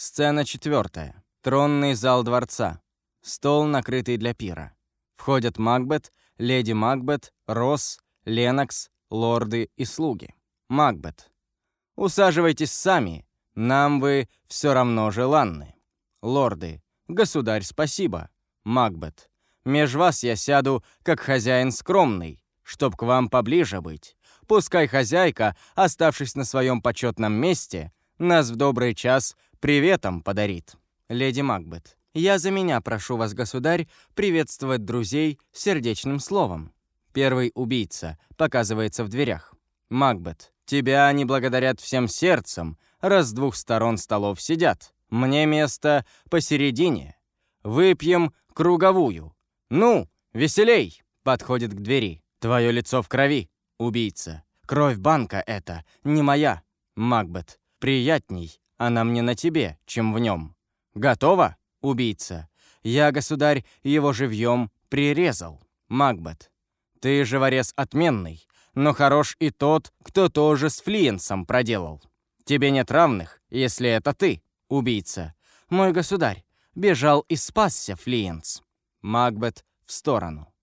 Сцена 4. Тронный зал дворца. Стол, накрытый для пира. Входят Макбет, леди Макбет, Росс, Ленокс, лорды и слуги. Макбет. Усаживайтесь сами, нам вы все равно желанны. Лорды. Государь, спасибо. Макбет. Меж вас я сяду, как хозяин скромный, чтоб к вам поближе быть. Пускай хозяйка, оставшись на своем почетном месте, нас в добрый час приветом подарит. Леди Макбет. Я за меня прошу вас, государь, приветствовать друзей сердечным словом. Первый убийца показывается в дверях. Макбет. Тебя они благодарят всем сердцем, раз с двух сторон столов сидят. Мне место посередине. Выпьем круговую. Ну, веселей! Подходит к двери. Твое лицо в крови. Убийца. Кровь банка это, не моя. Макбет. Приятней она мне на тебе, чем в нем. Готово? Убийца. Я, государь, его живьем прирезал. Макбет. Ты живорез отменный, но хорош и тот, кто тоже с Флиенсом проделал. Тебе нет равных, если это ты. Убийца. Мой государь, бежал и спасся Флиенс. Макбет в сторону.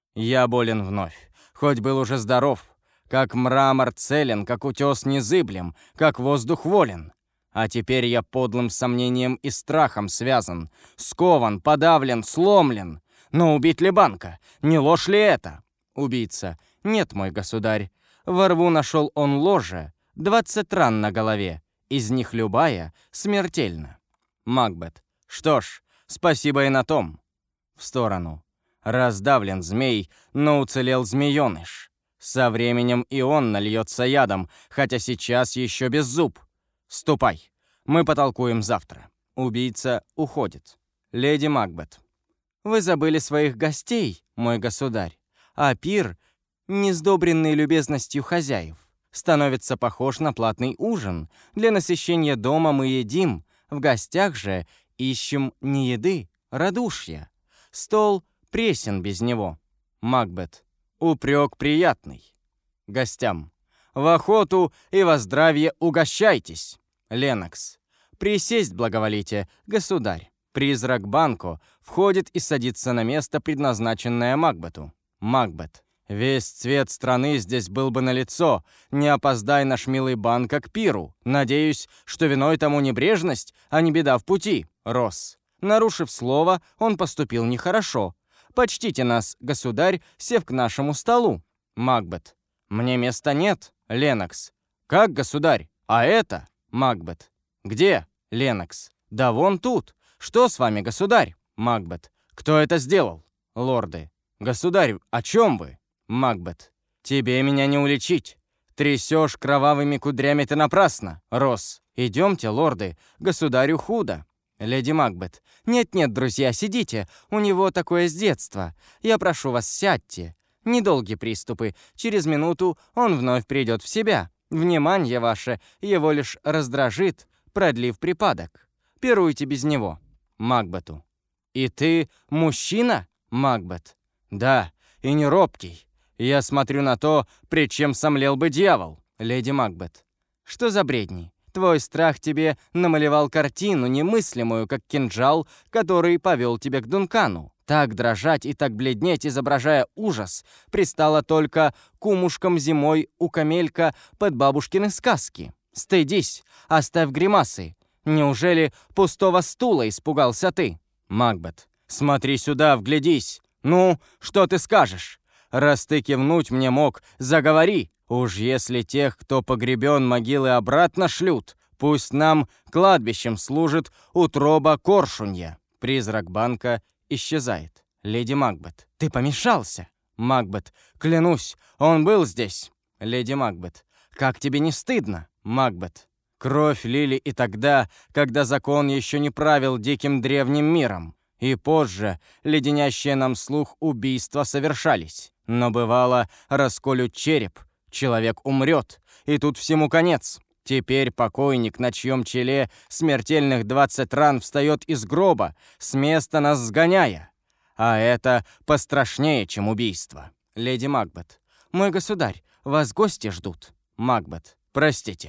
Я болен вновь, хоть был уже здоров. Как мрамор целен, как утес незыблем, как воздух волен. А теперь я подлым сомнением и страхом связан, скован, подавлен, сломлен. Но убить ли банка? Не ложь ли это? Убийца. Нет, мой государь. Во рву нашел он ложе, 20 ран на голове, из них любая смертельна. Макбет. Что ж, спасибо и на том. В сторону. Раздавлен змей, но уцелел змеёныш. Со временем и он нальется ядом, хотя сейчас еще без зуб. Ступай, мы потолкуем завтра. Убийца уходит. Леди Макбет. Вы забыли своих гостей, мой государь, а пир, не сдобренный любезностью хозяев, становится похож на платный ужин. Для насыщения дома мы едим, в гостях же ищем не еды, радушья. Стол пресен без него. Макбет. Упрек приятный. Гостям. В охоту и во здравие угощайтесь. Ленокс. Присесть благоволите, государь. Призрак Банко входит и садится на место, предназначенное Макбету. Макбет. Весь цвет страны здесь был бы налицо. Не опоздай, наш милый Банко, к пиру. Надеюсь, что виной тому небрежность, а не беда в пути. Росс. Нарушив слово, он поступил нехорошо. Почтите нас, государь, сев к нашему столу. Макбет. Мне места нет. Ленокс. Как, государь? А это? Макбет. Где? Ленокс. Да вон тут. Что с вами, государь? Макбет. Кто это сделал? Лорды. Государь, о чем вы? Макбет. Тебе меня не уличить. Трясешь кровавыми кудрями ты напрасно. Росс. Идемте, лорды, государю худо. Леди Макбет. Нет-нет, друзья, сидите. У него такое с детства. Я прошу вас, сядьте. Недолгие приступы. Через минуту он вновь придет в себя. Внимание ваше его лишь раздражит, продлив припадок. Пируйте без него. Макбету. И ты мужчина? Макбет. Да, и не робкий. Я смотрю на то, пред чем сомлел бы дьявол. Леди Макбет. Что за бредни? Твой страх тебе намалевал картину, немыслимую, как кинжал, который повел тебя к Дункану. Так дрожать и так бледнеть, изображая ужас, пристало только кумушкам зимой у камелька под бабушкины сказки. Стыдись, оставь гримасы. Неужели пустого стула испугался ты? Макбет. Смотри сюда, вглядись. Ну, что ты скажешь? Раз ты кивнуть мне мог, заговори. Уж если тех, кто погребен, могилы обратно шлют, пусть нам кладбищем служит утроба коршунья. Призрак Банка исчезает. Леди Макбет. Ты помешался? Макбет. Клянусь, он был здесь. Леди Макбет. Как тебе не стыдно? Макбет. Кровь лили и тогда, когда закон еще не правил диким древним миром. И позже леденящие нам слух убийства совершались. Но бывало, расколют череп, человек умрет, и тут всему конец. Теперь покойник, на чьем челе смертельных 20 ран, встает из гроба, с места нас сгоняя. А это пострашнее, чем убийство. Леди Макбет. Мой государь, вас гости ждут. Макбет. Простите,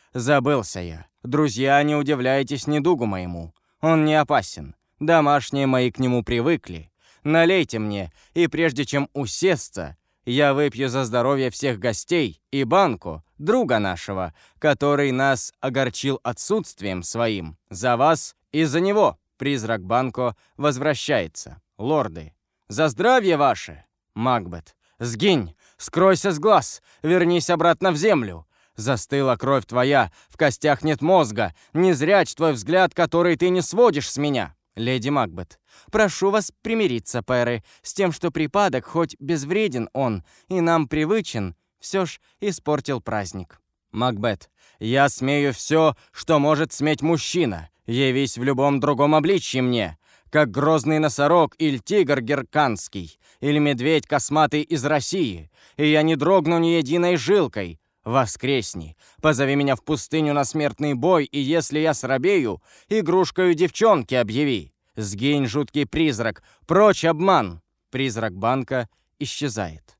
Забылся я. Друзья, не удивляйтесь недугу моему. Он не опасен. Домашние мои к нему привыкли. Налейте мне, и прежде чем усесться, я выпью за здоровье всех гостей и банку, друга нашего, который нас огорчил отсутствием своим. За вас и за него. Призрак Банко возвращается. Лорды. За здравие ваше! Макбет. Сгинь! Скройся с глаз! Вернись обратно в землю! Застыла кровь твоя, в костях нет мозга, незряч твой взгляд, который ты не сводишь с меня. Леди Макбет. Прошу вас примириться, пэры, с тем, что припадок, хоть безвреден он, и нам привычен, все ж испортил праздник. Макбет. Я смею все, что может сметь мужчина. Явись в любом другом обличье мне, как грозный носорог или тигр герканский, или медведь косматый из России, и я не дрогну ни единой жилкой. Воскресни, позови меня в пустыню на смертный бой, и если я срабею, игрушкою девчонки объяви. Сгинь, жуткий призрак, прочь обман. Призрак Банка исчезает.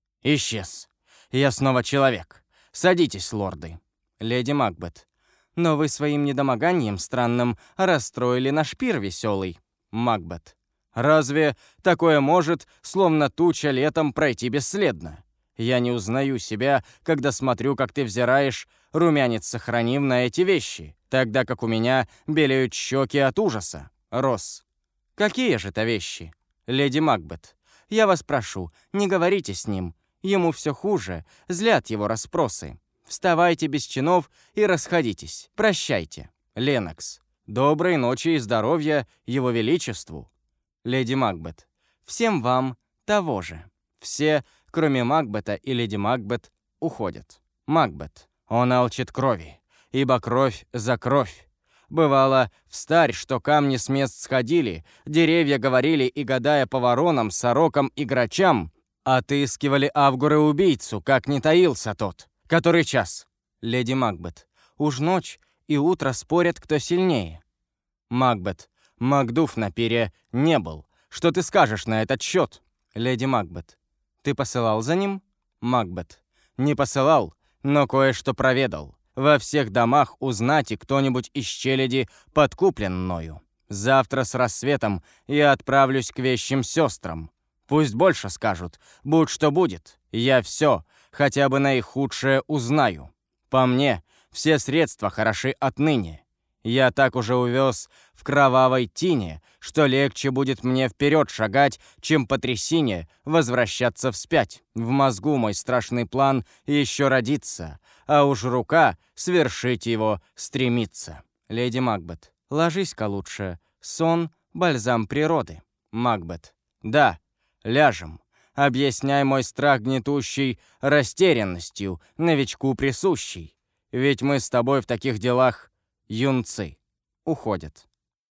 Исчез. Я снова человек. Садитесь, лорды. Леди Макбет. Но вы своим недомоганием странным расстроили наш пир веселый. Макбет. Разве такое может, словно туча летом, пройти бесследно? Я не узнаю себя, когда смотрю, как ты взираешь, румянец сохранив на эти вещи, тогда как у меня белеют щеки от ужаса. Росс. Какие же это вещи? Леди Макбет. Я вас прошу, не говорите с ним. Ему все хуже, злят его расспросы. Вставайте без чинов и расходитесь. Прощайте. Ленокс. Доброй ночи и здоровья его величеству. Леди Макбет. Всем вам того же. Все, кроме Макбета и леди Макбет, уходят. Макбет. Он алчит крови, ибо кровь за кровь. Бывало, встарь, что камни с мест сходили, деревья говорили и, гадая по воронам, сорокам и грачам, отыскивали Авгуры-убийцу, как не таился тот. Который час? Леди Макбет. Уж ночь и утро спорят, кто сильнее. Макбет. Макдув на пире не был. Что ты скажешь на этот счет? Леди Макбет. Ты посылал за ним? Макбет. Не посылал, но кое-что проведал. Во всех домах узнать, кто-нибудь из челяди подкуплен мною. Завтра с рассветом я отправлюсь к вещим сестрам. Пусть больше скажут, будь что будет. Я все, хотя бы наихудшее узнаю. По мне, все средства хороши отныне. Я так уже увез в кровавой тине, что легче будет мне вперед шагать, чем по трясине возвращаться вспять. В мозгу мой страшный план еще родится, а уж рука свершить его стремится. Леди Макбет. Ложись-ка лучше. Сон — бальзам природы. Макбет. Да, ляжем. Объясняй мой страх гнетущий растерянностью, новичку присущий. Ведь мы с тобой в таких делах юнцы. Уходят.